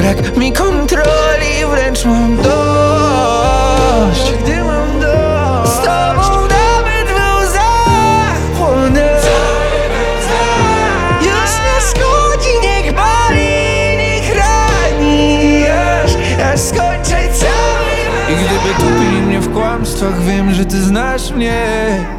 Brak mi kontroli, wręcz mam dość. Gdy mam dość, z tobą nawet w łzach płonę. Już nie szkodzi, niech boli, niech rani, aż skończę cały. I gdyby topili mnie w kłamstwach, wiem, że ty znasz mnie.